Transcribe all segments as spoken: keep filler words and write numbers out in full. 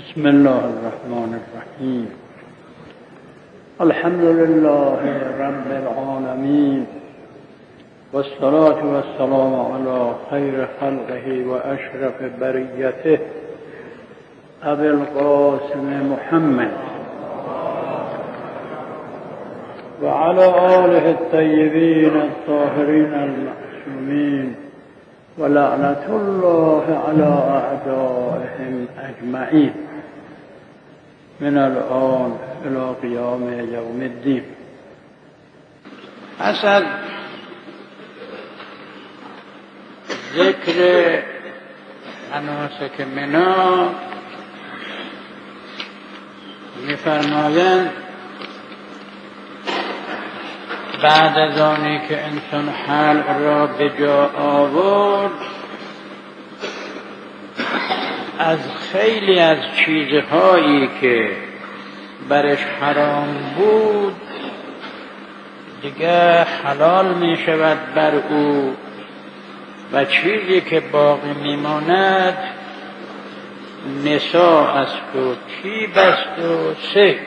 بسم الله الرحمن الرحیم. الحمد لله رب العالمین والصلاة والسلام علی خیر خلقه و اشرف بریته ابی القاسم محمد و علی آله الطیبین الطاهرین المعصومین و لعنت الله علی اعدائهم اجمعین من الان الى قیام یوم الدین. پس از ذکر مناسک منا می‌فرمایند بعد از آنی که انسان حلق را به جا آورد، از خیلی از چیزهایی که برش حرام بود دیگه حلال می شود بر او و چیزی که باقی می ماند نساء است و طیب است و صید.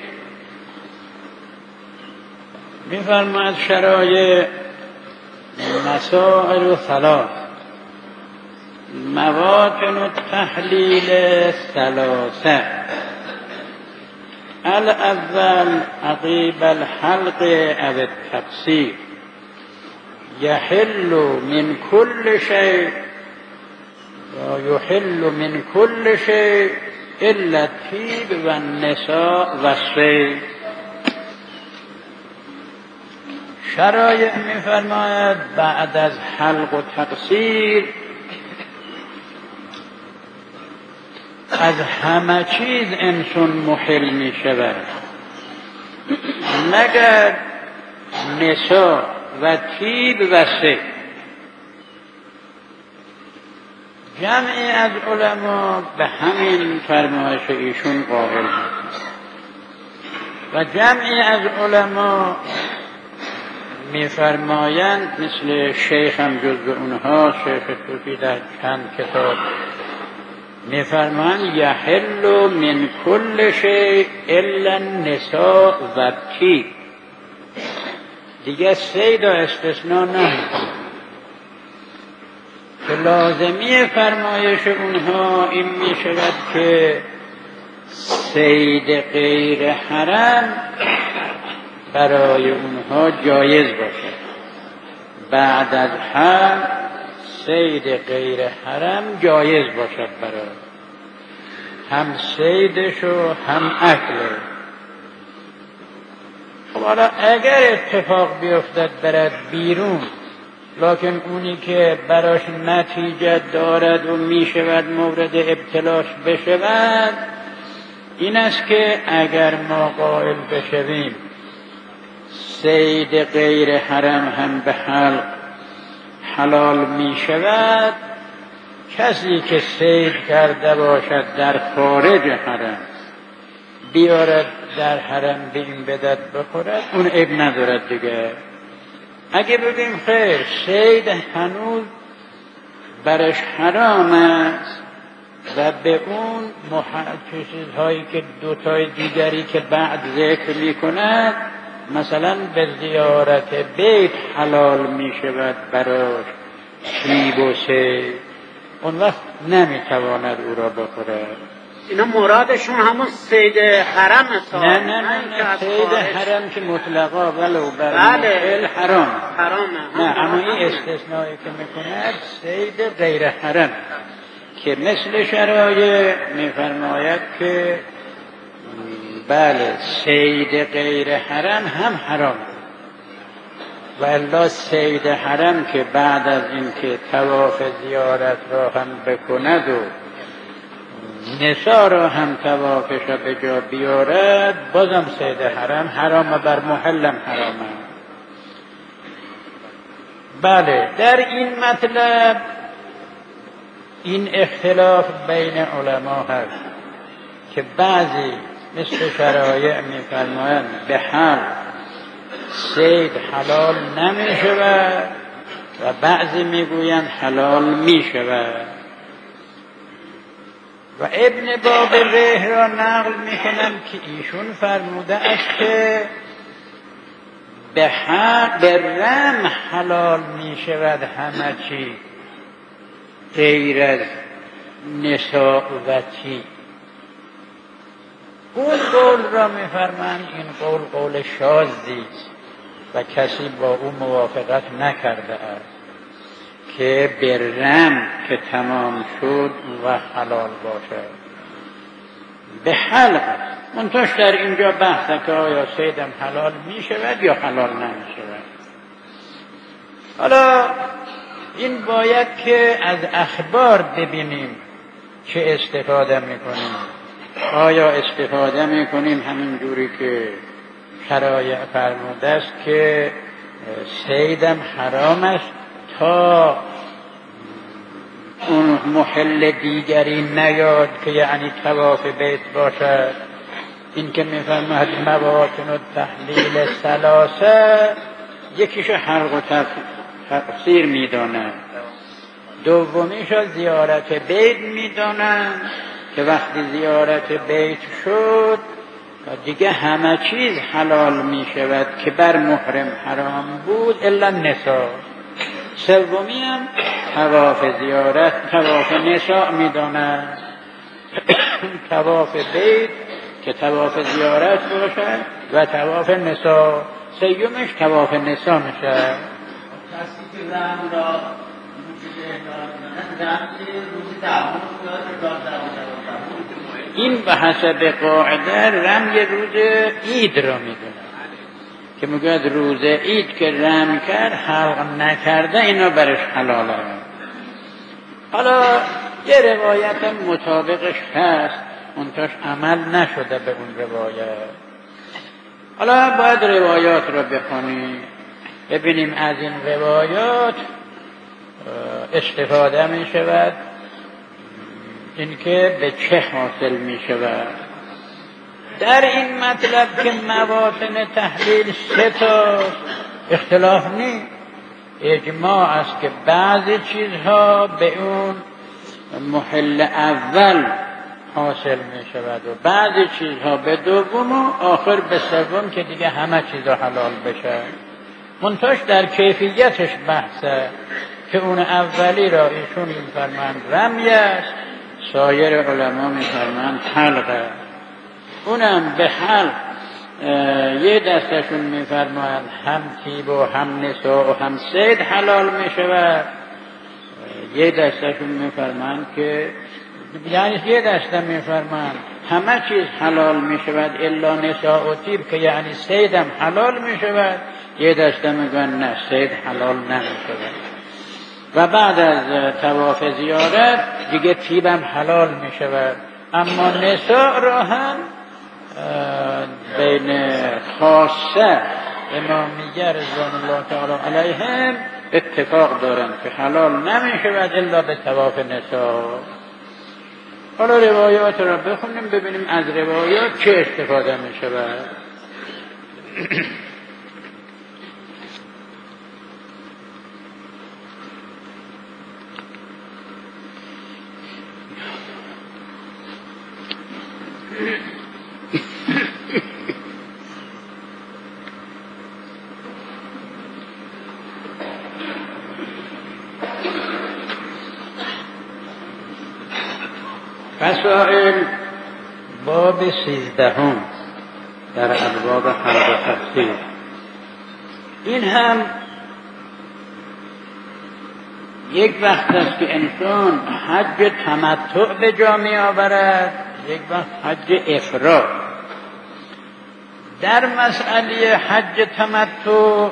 می فرماید شرایع مسائل ثلاث مواطن التحلیل ثلاثه. الاول عقیب الحلق او التقصیر یحل من كل شيء و یحل من كل شيء الا الطیب و النساء و الصید. شرایع می‌فرماید بعد از حلق و تقصیر از همه چیز انسان محل می شود مگر نساء و طیب و صید. جمعی از علما به همین فرمایش ایشون قائل و جمعی از علما می‌فرمایند مثل شیخ هم جزو اونها، شیخ توفی در چند کتاب می‌فرمایند یحل من کل شیء الا النساء و الطیب. دیگه صید و استثناء نمی‌کنه که لازمی فرمایش اونها این می‌شود که صید غیر حرام برای اونها جایز باشد. بعد از حل صید غیر حرام جایز باشد برای هم صیدش و هم اکلش. خب حالا اگر اتفاق بیفتد برد بیرون لکن اونی که براش نتیجه دارد و میشود مورد ابتلاش بشود این است که اگر ما قائل بشویم صید غیر حرام هم به حلق حلال می شود، کسی که صید کرده باشد در خارج حرم بیارد در حرم به این بدت بخورد اون عیب ندارد دیگه. اگه بگیم خیر صید هنوز برش حرام است و به اون چیزهایی که دوتای دیگری که بعد ذکر می کند مثلا به زیارت بیت حلال می شود براش طیب و صید، اون وقت نمی تواند او را بخورد. اینا مرادشون همون صید حرم است؟ نه نه نه صید حرم که مطلقا ولو بر محل حرام حرامه. نه اما این استثنایی که می کند صید غیر حرم که مثل شرایع می فرماید که بله صید غیر حرم هم حرام و الا صید حرم که بعد از اینکه طواف زیارت را هم بکند و نساء را هم طوافش را به جا بیارد بازم صید حرم حرام بر محلم حرامه. بله در این مطلب این اختلاف بین علما هست که بعضی مثل شرایع می‌فرمایند به حل صید حلال نمی شود و بعضی میگویند حلال می شود. و ابن باب ره را نقل میکنم که ایشون فرموده است که به حق به رم حلال میشود همه چی غیر از نساء و طیب. اون قول را میفرمند این قول قول شاذی است و کسی با او موافقت نکرده است که برم که تمام شد و حلال باشد. به حلق منتش در اینجا بحثه که آیا صیدم حلال می شود یا حلال نمی شود. حالا این باید که از اخبار ببینیم چه استفاده می کنیم. آیا استفاده می کنیم همین جوری که شرایع فرموده است که صیدم حرام است تا اون محل دیگری نیاد که یعنی طواف بیت باشد. این که میفرماید مواطن التحلیل ثلاثه، یکیش حلق و تقصیر میدانند، دومیش زیارت بیت میدانند که وقتی زیارت بیت شد دیگه همه چیز حلال می شود که بر محرم حرام بود الا نساء. سومی هم طواف زیارت طواف نساء می دانند طواف بیت که طواف زیارت باشد و طواف نساء. سیومش طواف نساء میشه. کسی که رم را این به حسب قاعده رم یه روز عید را میدونه که میگه روز عید که رم کرد حلق نکرده اینا برش حلاله. حالا یه روایت مطابقش هست منتاش عمل نشده به اون روایت. حالا باید روایات را بخونیم ببینیم از این روایات استفاده می شود اینکه به چه حاصل می شود. در این مطلب که مواطن تحلیل سه تا اختلاف نیست، اجماع است که بعضی چیزها به اون محل اول حاصل می شود و بعضی چیزها به دوم و آخر به سوم که دیگه همه چیزها حلال بشه. منتاش در کیفیتش بحثه که اون اولی را ایشون میفرمند رمی است، سایر علما میفرمند حلقه. اونم به حلق یه دستشون میفرمایند هم طیب و هم نساء و هم صید حلال میشود، یه دستشون میفرمایند که یعنی یه دسته میفرمایند همه چیز حلال میشود الا نساء و طیب که یعنی صیدم حلال میشود، یه دسته میگن نه صید حلال نمیشود. و بعد از طواف زیارت دیگه طیبم حلال میشود. اما نساء را هم بین خاصه امامیه رضوان الله تعالی علیهم اتفاق دارند که حلال نمیشود الا به طواف نساء. حالا روایات را بخونیم ببینیم از روایات چه استفاده میشود. مسائل باب سیزدهم در ابواب حلق و تقصیر. این هم یک وقت است که انسان حج تمتع به جا می آورد، یک وقت حج افراد. در مسئله حج تمتع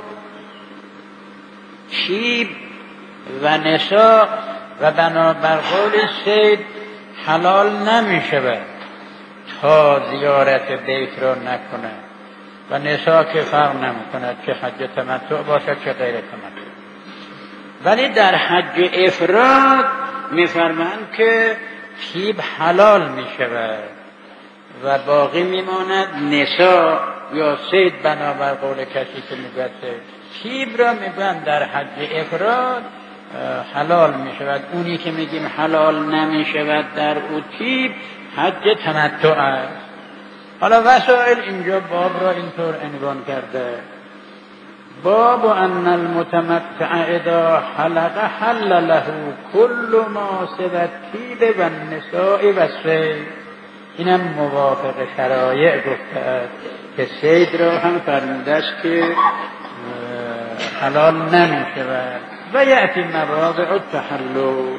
طیب و نساء و بنابر قول صید حلال نمی شود تا زیارت بیت را نکنه و نساء که فرق نمی کند چه حج تمتع باشد چه غیر تمتع. ولی در حج افراد می فرمند که طیب حلال می شود و باقی می ماند نساء یا صید بنابر قول کسی که می گوید طیب را می گویند در حج افراد حلال می شود. اونی که میگیم حلال نمی شود در او طیب حج تمتع است. حالا وسائل اینجا باب را اینطور عنوان کرده: باب ان المتمتع اذا حلق حل له كل ما سوى الطیب و النساء و الصید. اینم موافق شرایع گفته است که صید را هم فرموده است که حلال نمی شود. و یأتی مواضع التحلل.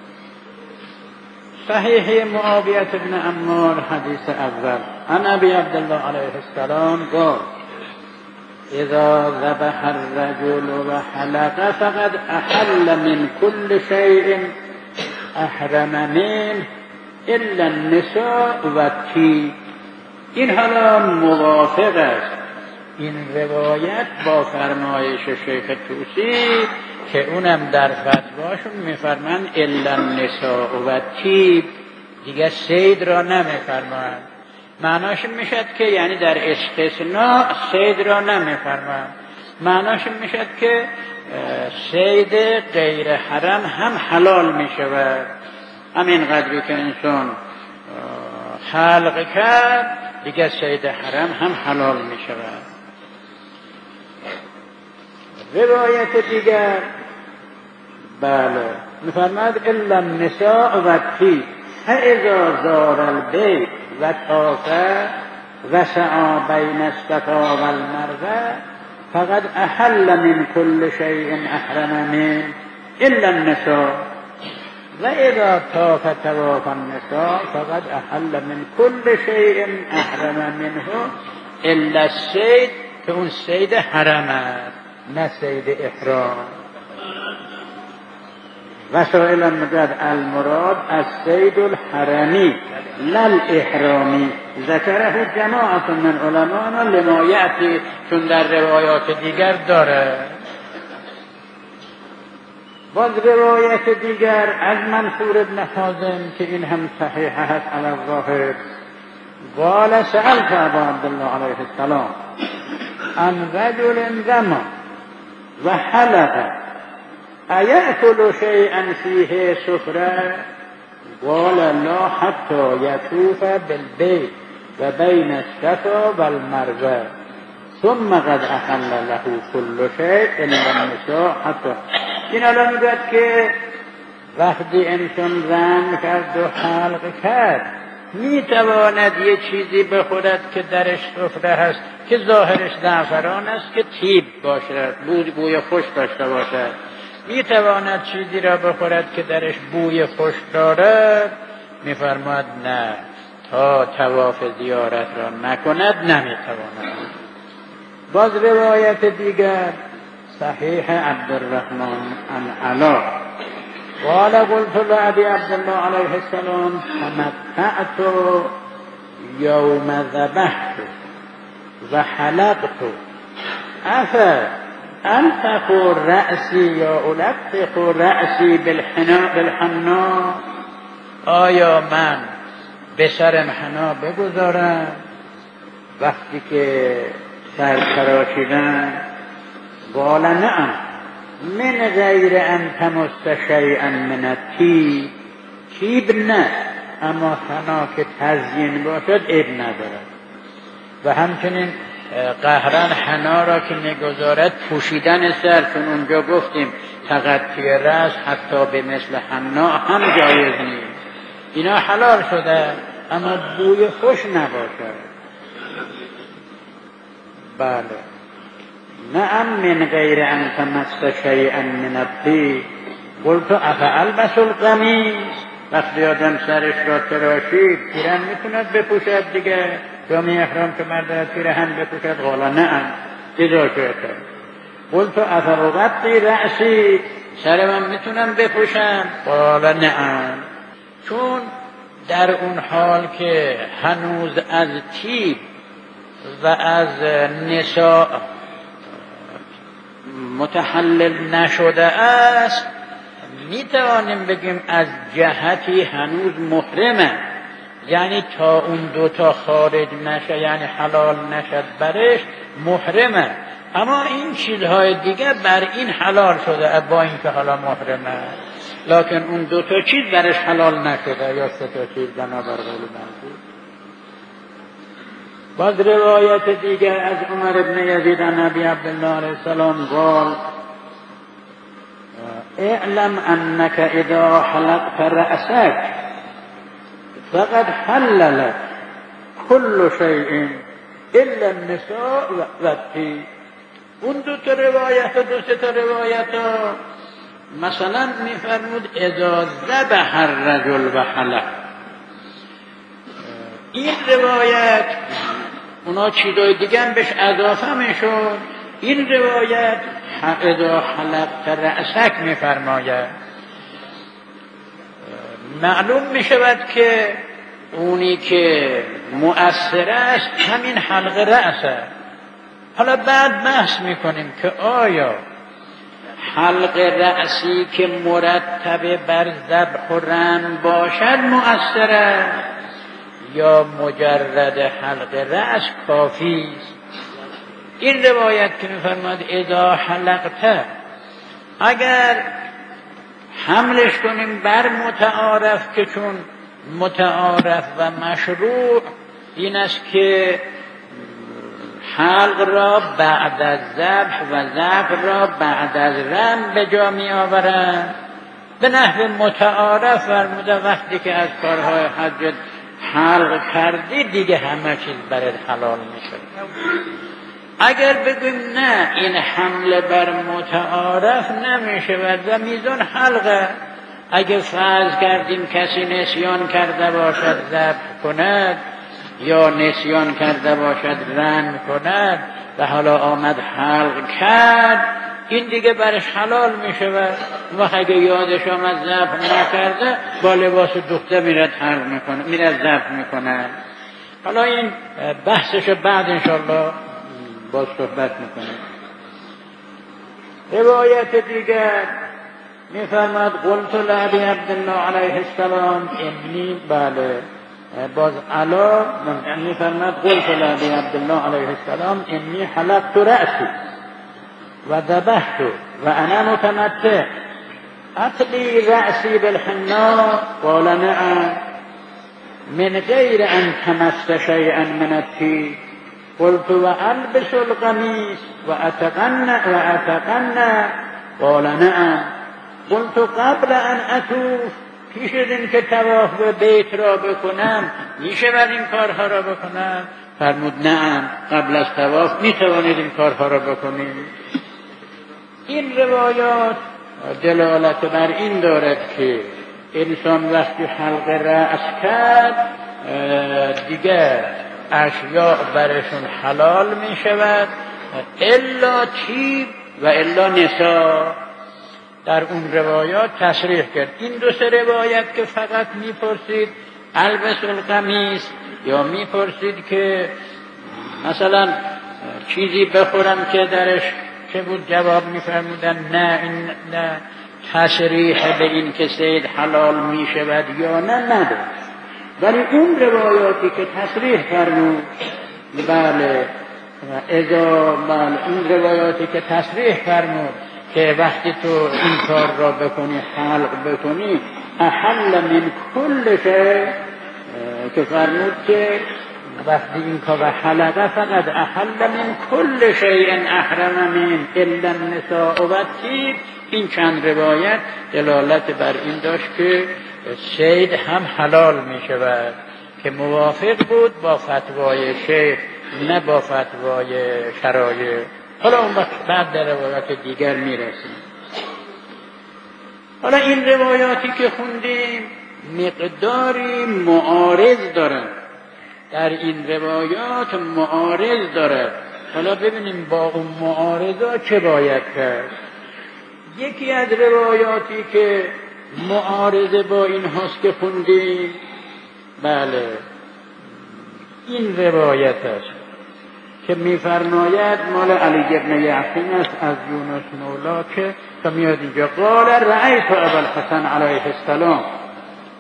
صحیح معاویة بن عمار حدیث اول عن ابی عبدالله علیه السلام قال: اذا ذبح الرجل وحلق فقد احل من كل شيء احرم منه الا النساء والطیب. این حالا موافق است این روایت با فرمایش شیخ طوسی که اونم در فتواشون میفرمند الا النساء والطیب، دیگه صید را نمیفرمایند. معناش میشد که یعنی در استثناء صید را نمیفرمایند. معناش میشد که صید غیر حرم هم حلال میشود. همین قدری که انسان حلق کرد دیگه صید حرم هم حلال میشود. روایت دیگر بله میفرماد الا النساء و الطیب فاذا زار البیت و طاف و سعی بین الصفا و المروه فقد احل من كل شيء احرم منه الا النساء و اذا طاف طواف النساء فقد احل من كل شيء احرم منه الا الصید، که اون صید حرم است نه صید احرام. وسائل مجد المراد الصید الحرمی لا الاحرامی ذکره جماعت من علماء لما یأتی، چون در روایات دیگر داره. باز روایت دیگر از منصور ابن حازم که این هم صحیح هست علی الظاهر قال سألت ابا عبدالله علیه السلام عن رجل زمان و حلق ایأکل شیئا فیه سفره قال لا حتی یطوف بالبیت و بین الصفا و المروه ثم قد احل له كل شیء الا النساء حتی. این الان میگوید که وقتی انسان رم کرد و حلق کرد میتواند یه چیزی بخورد که درش سفره هست که ظاهرش زعفران است که طیب باشد، بوی بوی خوش داشته باشد. میتواند چیزی را بخورد که درش بوی خوش دارد؟ میفرماد نه، تا طواف زیارت را نکند نمیتواند. باز روایت دیگر صحیح عبدالرحمن عن علا قال قلت لأبي عبد الله عليه السلام تمتعت يوم ذبحت وحلقت أفا ألتق رأسي یا ألتق رأسي بالحناء بالحناء، آیا من به سرم حنا بگذارم وقتی که سر تراشیدم؟ قال نعم من غیر ان تمس شیئا من الطیب، طیب نه اما حنا که تزیین باشد عیب ندارد. و همچنین قهرن حنا را که میگذارد پوشیدن سر، چون اونجا گفتیم تغطی رأس حتی به مثل حنا هم جایز نیست. اینا حلال شده اما بوی خوش نباشد. بله نعم من غیر ان تمس شیئا من الطیب. قلت افالبس القمیص، وقتی آدم سرش را تراشید پیرهن میتوند بپوشد دیگه، جامعه احرام که مرد پیرهن بپوشد؟ قال نعم اذا شئت. قلت افاغطی رأسی، سر من میتونم بپوشم؟ قال نعم. چون در اون حال که هنوز از طیب و از نساء متحلل نشده است، میتوانیم بگیم از جهتی هنوز محرمه، یعنی تا اون دوتا خارج نشه، یعنی حلال نشد برش محرمه. اما این چیزهای دیگه بر این حلال شده با اینکه حالا محرمه، لکن اون دو تا چیز برش حلال نشده یا سه تا چیز بنابر قول منظور. باز روایت دیگر از عمر ابن یزید عن ابی عبدالله علیه السلام قال اعلم انك اذا حلقت رأسك فقد حل لك كل شيء الا النساء والطيب. اون دو تا روایت و دو سه تا روایت مثلا میفرمود اذا ذبح الرجل و حلق، این روایت اونا چیزای دیگه هم بهش اضافه میشد، این روایت اذا حلقت رأسک میفرماید. معلوم میشود که اونی که مؤثر است همین حلق رأسه. حالا بعد بحث میکنیم که آیا حلق رأسی که مرتب بر ذبح و رم باشد مؤثر است یا مجرد حلق رأس کافی است؟ این روایت که میفرماد اذا حلقت، اگر حملش کنیم بر متعارف که چون متعارف و مشروع این است که حلق را بعد از ذبح و ذبح را بعد از رم به جا می آورند، به نحو متعارف فرموده وقتی که از کارهای حج حلق کردی دیگه همه چیز برات حلال میشه. اگر بگویم نه این حمله بر متعارف نمیشه و میزان حلقه، اگه فرض کردیم کسی نسیان کرده باشد ذبح کند یا نسیان کرده باشد رم کند و حالا آمد حلق کرد، این دیگه برش حلال میشه و وقت اگه یادش آمد ذبح نکرده با لباس دوخته میرد حلق میکنه، میرد ذبح میکنه. حالا این بحثش بعد انشالله باز صحبت میکنه. روایت دیگر میفرماد قلت لابی عبدالله علیه السلام انی، بله باز علا میفرماد قلت لابی عبدالله علیه السلام انی حلقت رأسی و ذبحت و انا متمتع اطلی رأسی بالحنا قال نعم من غیر ان تمس شیئا من الطیب قلت و البس القمیص و اتقنع و اتقنع قال نعم قلت قبل ان اطوف، پیش از این که طواف به بیت را بکنم میشه بر این کارها را بکنم؟ فرمود نعم، قبل از طواف میتوانید این کارها را بکنید. این روایات دلالت بر این دارد که انسان وقتی حلق رأس کرد دیگر اشیاء برشون حلال می شود الا طیب و الا نساء. در اون روایات تصریح کرد. این دو سه روایت که فقط میپرسید البس القمیص یا میپرسید که مثلا چیزی بخورم که درش چه بود، جواب میفرمودن نه این نه تصریح به این که صید حلال میشود یا نه نداشت. ولی اون روایاتی که تصریح فرمود بله اذا بله این روایاتی که تصریح فرمود که وقتی تو این کار را بکنی حلق بکنی احل من کل شیء، که فرمود که وقتی این کار حلقه فقط احل من کل شیء احرم من الا النساء و الطیب. این چند روایت دلالت بر این داشت که صید هم حلال می شود که موافق بود با فتوای شیخ نه با فتوای شرایع. حالا اون وقت بعد در روایات دیگر می رسیم. حالا این روایاتی که خوندیم مقداری معارض دارد، در این روایات معارض دارد. حالا ببینیم با اون معارضا چه باید کرد. یکی از روایاتی که معارضه با این هست که خوندیم بله این روایت است که میفرماید مال علی ابن یعقین است از یونس مولا که تا میاد اینجا قال رأیت ابا الحسن علیه السلام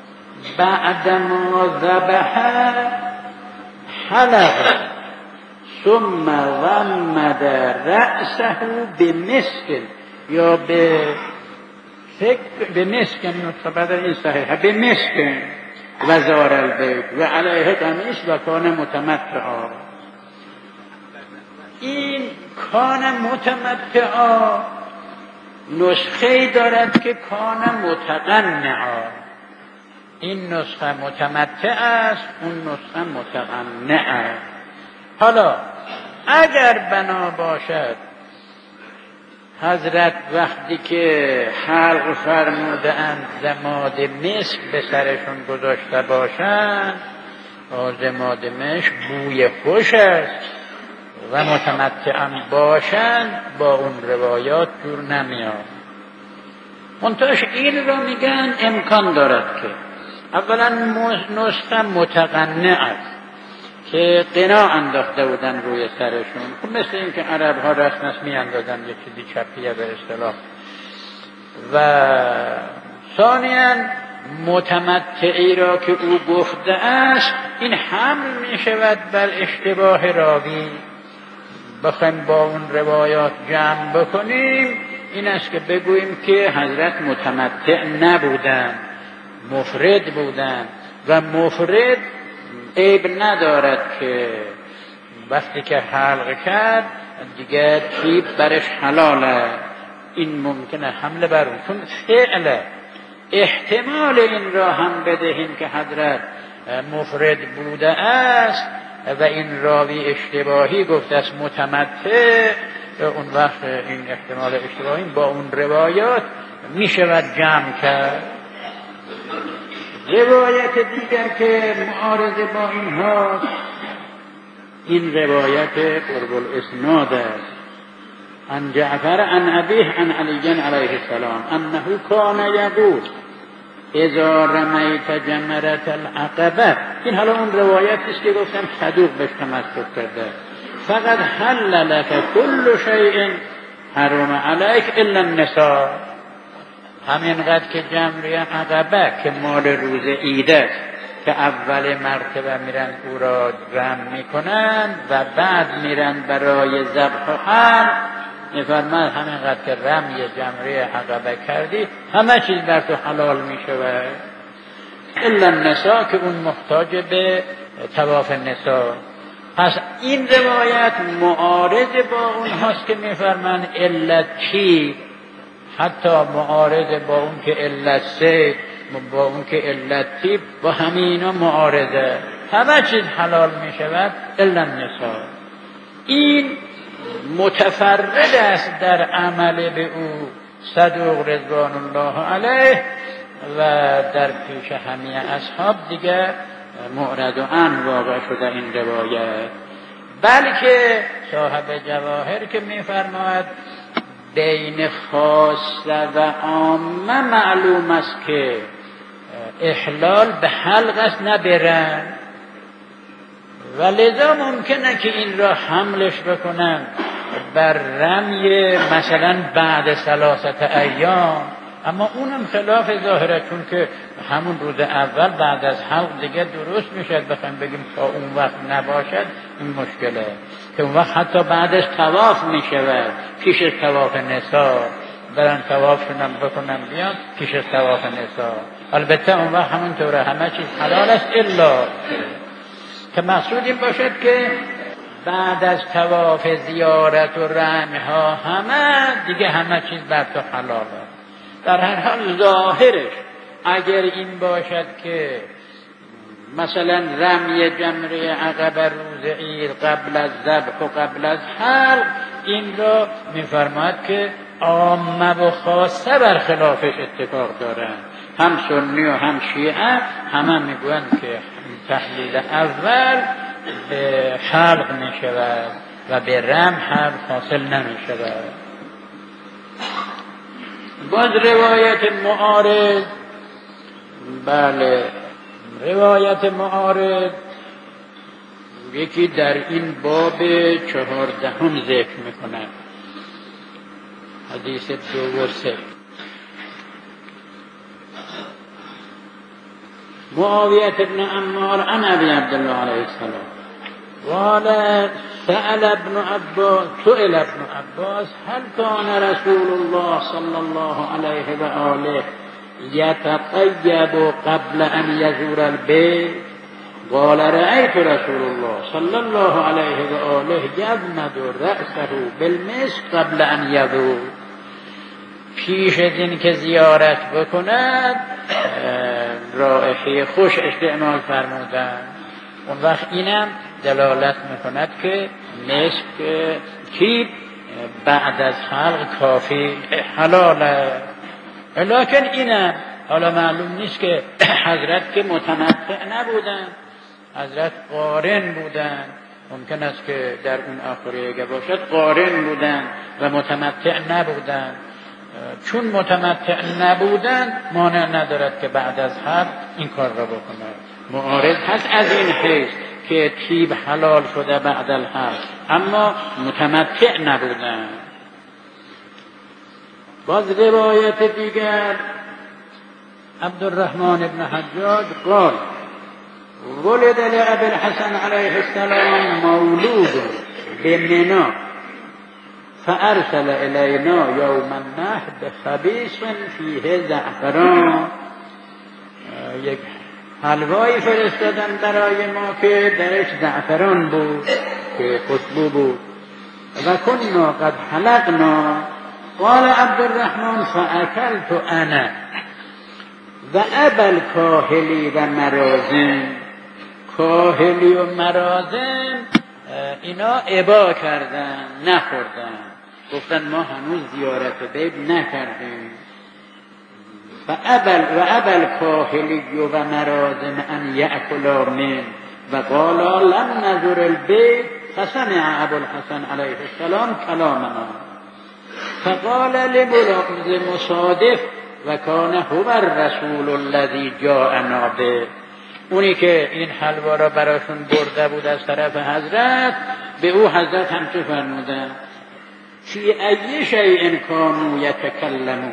بعدما ذبح حلق ثم غمد رأسه به مسک یا به فکر به مسک نطبت این صحیحه به مسک و زار البیت و علیه قمیص و کان متمتعا. این کان متمتعا نسخه دارد که کان متقنعا. این نسخه متمتع است، اون نسخه متقنع است. حالا اگر بنا باشد حضرت وقتی که حلق فرموده اند ضماد مسک به سرشون گذاشته باشند، ضماد مسک بوی خوش است و متمتعا باشند، با اون روایات جور نمیاد. منتهاش این را میگن امکان دارد که اولا نسخه متقنع است که قنا انداخته بودن روی سرشون، خب مثل این که عرب ها رسم است می اندازن یک چیزی چپیه به اصطلاح. و ثانیاً متمتعی را که او گفته است این حمل می شود بر اشتباه راوی. بخوایم با اون روایات جمع بکنیم این است که بگوییم که حضرت متمتع نبودن، مفرد بودن و مفرد عیب ندارد که وقتی که حلق کرد دیگر تیب برش حلاله. این ممکنه حمله بر اون، چون فعله. احتمال این را هم بدهیم که حضرت مفرد بوده است و این راوی اشتباهی گفته است متمتع، اون وقت این احتمال اشتباهی با اون روایات می شود جمع کرد. روایت دیگر که معارضه با اینها، این روایت قرب الاسناد است. عن جعفر عن ابیه عن علی علیه السلام انه کان یقول اذا رمیت جمرة العقبه. این حالا اون روایت است که گفتم صدوق بهش تمسک کرده. فقط حل لك كل شیء حرم علیک الا النساء. همینقدر که جمره عقبه که مال روز عید است که اول مرتبه میرن او را رم میکنن و بعد میرن برای ذبح و حلق، میفرماد همینقدر که رمی جمره عقبه کردی همه چیز بر تو حلال میشود الا النساء، که اون محتاج به طواف نساء. پس این روایت معارض با اون هاست که میفرمان علت چی، حتی معارض با اون که علت سید، با اون که علت تیب، با همینا معارضه. همه چیز حلال می شود الا النساء. این متفرد است در عمل به او صدوق رضوان الله علیه و در پیش همه اصحاب دیگه معرض و عن واقع شده این روایت. بلکه صاحب جواهر که می فرماید بین خاصه و عامه معلوم است که احلال به حلق است نه به رم، و لذا ممکنه که این را حملش بکنن بر رمی مثلا بعد ثلاثت ایام، اما اونم خلاف ظاهره، چون که همون روز اول بعد از حلق دیگه درست میشد. بخوایم بگیم تا اون وقت نباشد این مشکله، که اون وقت حتی بعدش طواف میشود پیش طواف نساء، برن طوافشون هم بکنن بیان پیش طواف نساء. البته اون وقت همونطوره همه چیز حلال است الا که مقصود این باشد که بعد از طواف زیارت و رمی ها همه دیگه همه چیز بر تو حلاله. در هر حال ظاهرش اگر این باشد که مثلا رمی جمره عقبه روز عید قبل از ذبح و قبل از حلق، این را می‌فرماید که عامه و خاصه بر خلافش اتفاق دارند. هم سنی و هم شیعه همه میگویند که تحلیل اول به حلق میشود و به رم حلق حاصل نمیشود. باز روایت معارض، بله روایت معارض یکی در این باب چهاردهم ذکر میکنه، حدیث دو و سه. معاویه ابن عمار عن ابی عبدالله علیه السلام قال سأل ابن عباس سئل ابن عباس هل كان رسول الله صلى الله عليه وآله يتطيب قبل أن يزور البيت؟ قال رأيت رسول الله صلى الله عليه وآله يضمد رأسه بالمسك قبل أن يزور. پیش از این که زیارت بکند رائحه خوش استعمال فرمودند. اون وقت اینم دلالت میکند که مسک طیب بعد از خلق کافی حلاله. لکن اینم حالا معلوم نیست که حضرت که متمتع نبودن، حضرت قارن بودن، ممکن است که در اون آخری اگه باشد قارن بودن و متمتع نبودن. چون متمتع نبودن مانع ندارد که بعد از حج این کار را بکنه. معارض هست از این حیث که طیب حلال شده بعد الحج، اما متمتع نبودن. باز روایت دیگر عبدالرحمن بن حجاج قال ولد لأبي الحسن عليه السلام مولود بمنى فأرسل إلينا يوم النحر بخبيث فيه زعفران. یک حلوایی فرستادن برای ما که درش زعفران بود که خوشبو بود. و كنا قد حلقنا. قال عبدالرحمن فأكلت أنا و ابا الکاهلی و مرازم. کاهلی و مرازم اینا ابا کردن، نخوردن، گفتن ما هنوز زیارت بیت نکردیم. و ابا الکاهلی و مرازم ان یأکلا من و قالا لم نزور البیت فسمع ابو الحسن علیه السلام کلامنا فقال لملغز مصادف و کان هو الرسول الذی جاءنا به. اونی که این حلوا را براشون برده بود از طرف حضرت، به او حضرت هم چه فرمودن؟ فی ای شیء کانوا یتکلمون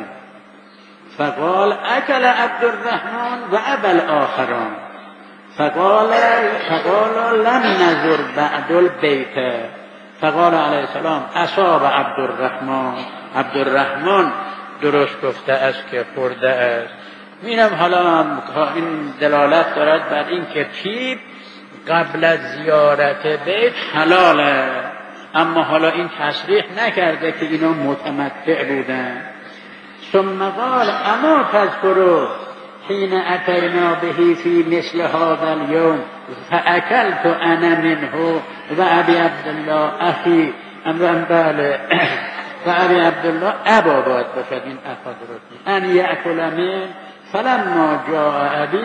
فقال اکل عبدالرحمن و ابا الاخران فقال فقال لم نزر بعد البیت فقال علیه السلام اصاب عبدالرحمن. عبدالرحمن درست گفته است که خورده است. اینم حالا این دلالت دارد بر این که طیب قبل از زیارت بیت حلاله، اما حالا این تصریح نکرده که اینا متمتع بودن. ثم قال اما تذکروا حين اتینا به فی مثل هذا اليوم فاکلت انا منه و ابی عبدالله اخی امران بله و ابی عبدالله ابا باید باشد این اخا درست ان یأکل من فلما جاء ابی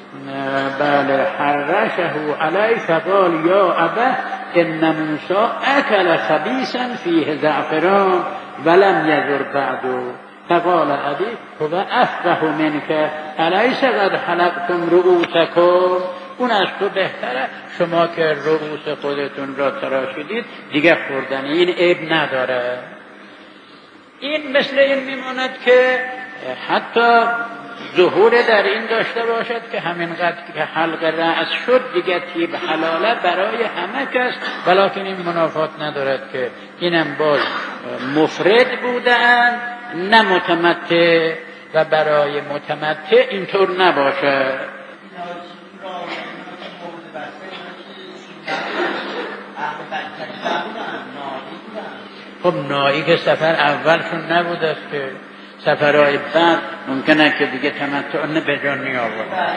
بله حرشه علی فقال یا ابه ان موسی اکل خبیثا فیه زعفران ولم یزر بعده فقال ابی هو افقه منک الیس قد حلقتم رؤوسکم. اون از تو بهتره، شما که رؤوس خودتون را تراشیدید دیگه خوردن این عیب نداره. این مثل این میماند که حتی ظهور در این داشته باشد که همینقدر که حلق رأس شد دیگه طیب حلاله برای همه کس، ولیکن این منافات ندارد که اینم باز مفرد بودن نه متمتع و برای متمتع اینطور نباشه. خب نایی که سفر اولشون نبود است که سفرهای بعد ممکنه که دیگه تمتع نه به جان می آورد.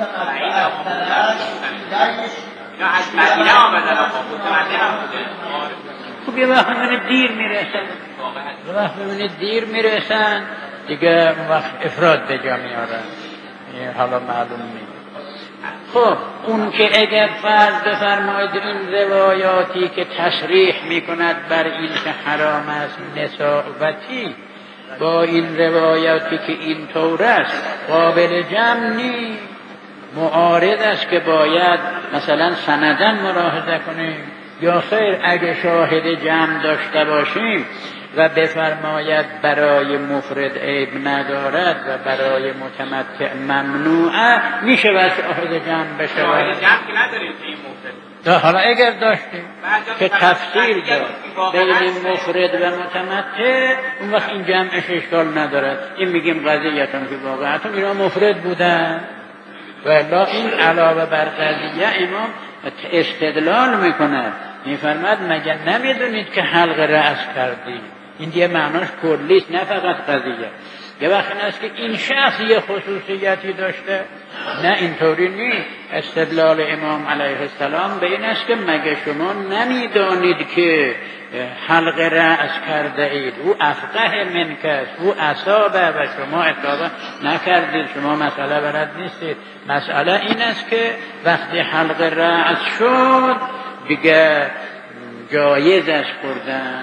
خب یه وقت ببینید دیر میرسن یه وقت ببینید دیر میرسن دیگه اون وقت افراد به جا میارن. این حالا معلوم نیست. خب اون که اگر فرض بفرمایید این روایاتی که تصریح میکند بر این که حرام است نساوتی با این روایاتی که این طور است قابل جمع نیست، معارض است که باید مثلا سندن ملاحظه کنیم، یا خیر اگه شاهد جمع داشته باشیم و بفرماید برای مفرد عیب ندارد و برای متمتع ممنوعه، میشه و شاهد جمع بشه. شاهد جمع که نداریم که این مفرد حالا اگر داشته که تفصیل داد بین مفرد و متمتع، اون وقت این جمعش اشکال ندارد. این میگیم قضیه‌تون که واقعتون اینا مفرد بودن، ولی این علاوه بر قضیه امام استدلال میکند، میفرماد مگر نمیدونید که حلق رأس کردی؟ این دیگه معناش کلیست، نه فقط قضیه. یه وقت این است که این شخص یه خصوصیتی داشته، نه اینطوری نیست. استدلال امام علیه السلام به این است که مگه شما نمیدانید که حلق رأس کرده اید، او افقه منکس، او اصابه و شما اصابه نکردید، شما مسئله بلد نیستید. مسئله این است که وقتی حلق رأس شد دیگه جایز است خوردن.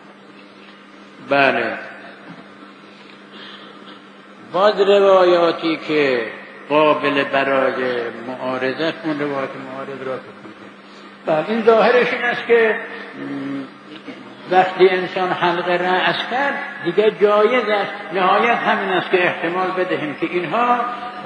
بله. باز روایاتی که قابل برای معارضه، اون روایت معارض را بکنید. بله، این ظاهرش این است که وقتی انسان حلق رأس کرد دیگه جایز است. نهایت همین است که احتمال بدهیم که اینها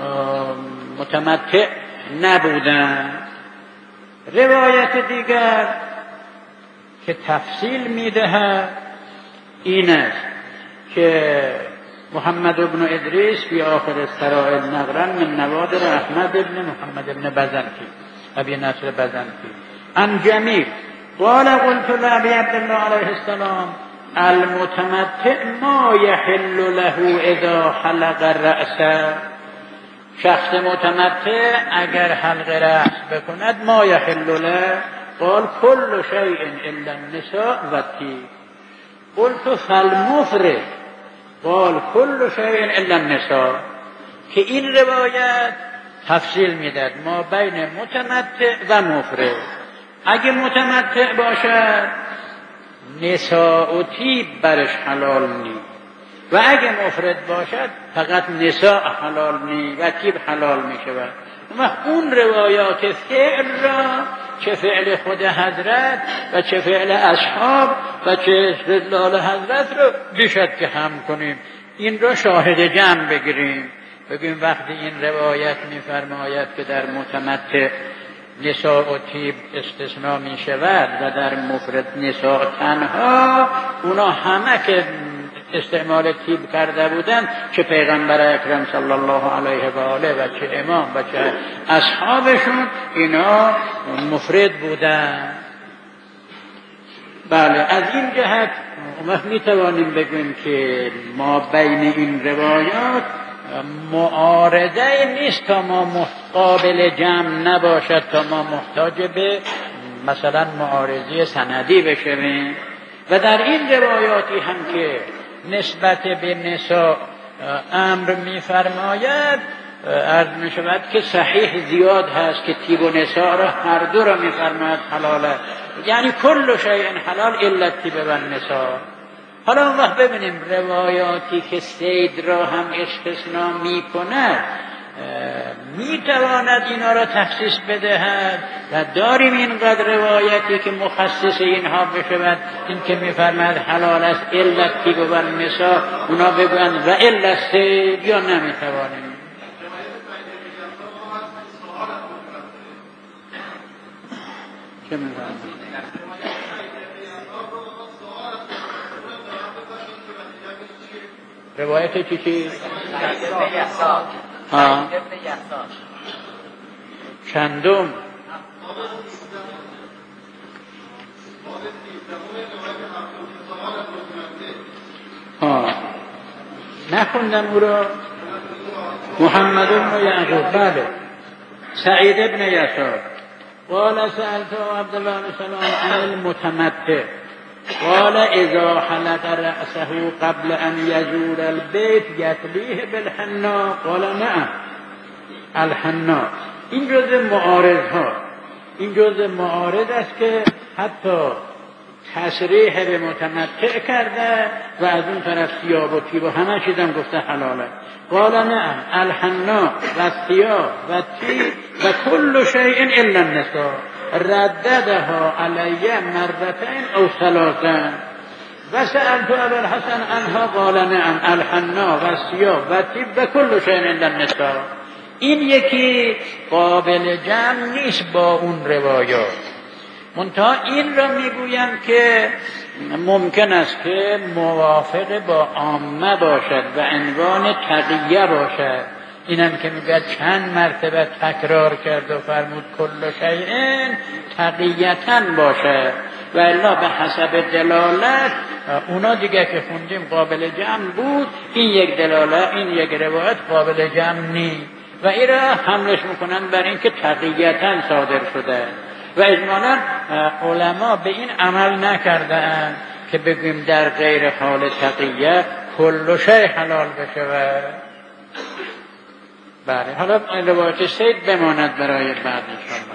متمتع نبودن. روایت دیگر که تفصیل میدهد این است که محمد بن ادریس فی آخر السرائر نقلا من نوادر احمد بن محمد بن بزنتی ابی نصر بزنتی عن جمیل قال قلت لأبي عبد الله علیه السلام المتمتع ما يحل له اذا حلق رأسه. شخص متمتع اگر حلق رأس بکند ما يحل له، قال كل شيء الا النساء والطيب. قلت فالمفرد، قال كل شيء الا النساء. که این روایت تفصیل میداد ما بین متمتع و مفرد. اگه متمتع باشد نساء و طیب برش حلال نی، و اگه مفرد باشد فقط نساء حلال نی و طیب حلال می شود. و اون روایات فعل را، چه فعل خود حضرت و چه فعل اصحاب و چه استدلال حضرت رو بیشتر که هم کنیم، این را شاهد جمع بگیریم. بگیم وقتی این روایت می‌فرماید که در متمتع نساء و طیب استثناء می شود و در مفرد نساء تنها، اونا همه که استعمال طیب کرده بودند، چه پیغمبر اکرم صلی الله علیه و آله و چه امام و چه اصحابشون، اینا مفرد بودند. بله، از این جهت ما می توانیم بگوییم که ما بین این روایات معارضه نیست تا ما قابل جمع نباشد، تا ما محتاج به مثلا معارضه سندی بشویم. و در این روایاتی هم که نسبت به نساء امر می‌فرماید، عرض می‌شود که صحیح زیاد هست که طیب و نساء را هر دو را می‌فرماید حلاله، یعنی کل شیء حلال الا الطیب و النساء. حالا اون وقت ببینیم روایاتی که صید را هم استثناء می‌کند می‌تواند اینا را تخصیص بدهد، و داریم اینقدر روایتی که مخصص اینها بشود، این که می‌فرماید حلال است الا الطیب و النساء، اونا بگویند و الا الصید، یا نمی‌توانیم. چه می‌فرمایید؟ روایت چی چی؟ ها؟ چندم؟ ها نخوندم او را. محمد بن یعقوب. بله. سعید بن یسار قال سألت عبد الله بن سلام عن المتمتع قال اذا حلق رأسه قبل ان يزور البيت يتليه بالحناء قال نعم الحناء. این جزء معارض ها، این جزء معارض است که حتی تصریح به متمتع کرده و از اون طرف ثیاب و طیب و همه چیزم گفته حلاله. قال نعم الحناء و ثیاب و طیب و کل شیء الا النساء. رددها علی مرتين او ثلاثا و سألت ابا الحسن عنها قال نعم الحناء و ثیاب و طیب و کل شیء الا النساء. این یکی قابل جمع نیست با اون روایات. منتها این را میگویم که ممکن است که موافق با عامه باشد و عنوان تقیه باشد. اینم که میگه چند مرتبه تکرار کرد و فرمود کل شیء تقیةً باشد و الا به حسب دلالت اونا دیگه که خوندیم قابل جمع بود، این یک دلالت این یک روایت قابل جمع نیست و این را حملش میکنن بر این که تقیةً صادر شده و اجمالاً علما به این عمل نکردند که بگویم در غیر حال تقیه کل شیء حلال بشود. بله، حالا روایت سید بماند برای بعد انشاءالله.